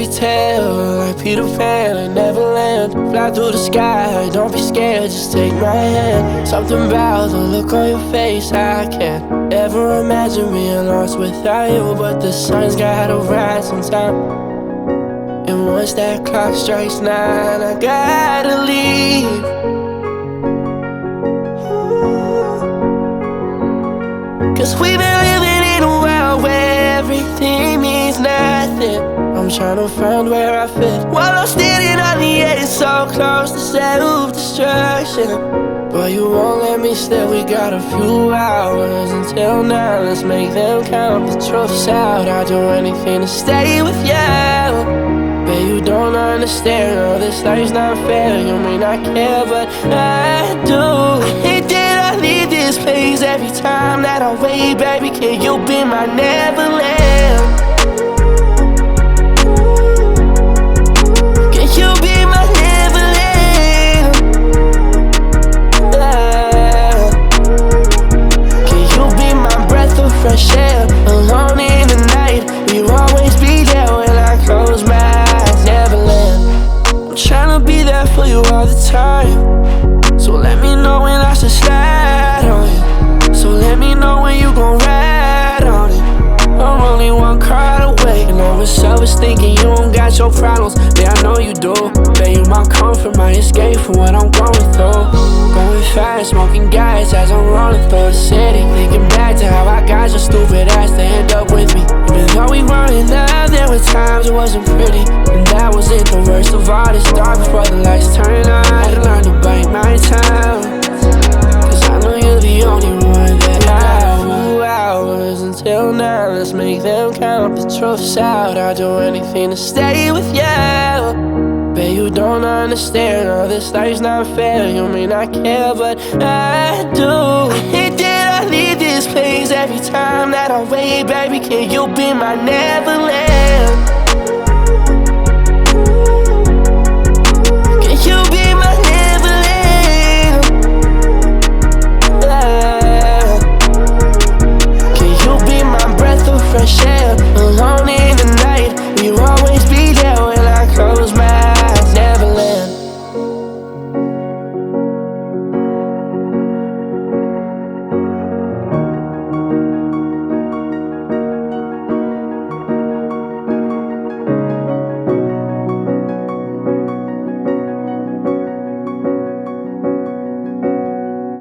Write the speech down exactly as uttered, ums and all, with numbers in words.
tale, like Peter Pan and Neverland. Fly through the sky, don't be scared, just take my hand. Something about the look on your face, I can't ever imagine being lost without you. But the sun's gotta rise on time, and once that clock strikes nine, I gotta leave. Cause we've been living in a world where everything means nothing. I'm trying to find where I fit, while I'm standing on the edge, so close to self-destruction. But you won't let me stay, we got a few hours until now, let's make them count. The truth's out, I'd do anything to stay with you. But you don't understand, no, this life's not fair. You may not care, but I do. I hate that I leave this place every time that I wait, baby. Can you be my Neverland? Can you be my Neverland? Ah. Can you be my breath of fresh air? Alone in the night, will you always be there when I close my eyes? Neverland, I'm tryna be there for you all the time. So let me know when I should slide on you. So let me know when you gon' ride on it. I'm only one card away, and I was selfish thinking you don't got your problems. Yeah, I know you do. Bet you my comfort, my escape from what I'm going through. Going fast, smoking gas as I'm rolling through the city, thinking back to how I got your stupid ass to end up with me. Even though we weren't in love, there were times it wasn't pretty, and that wasn't the worst of all. This dark before the lights turn on, I had to learn to bite my time. Cause I know you're the only one that I want. Few hours until now, let's make them count. The truth's out, I'd do anything to stay with you. Bet you don't understand, no, this life's not fair. You may not care, but I do. I hate that I leave this place every time that I wait, baby. Can you be my Neverland?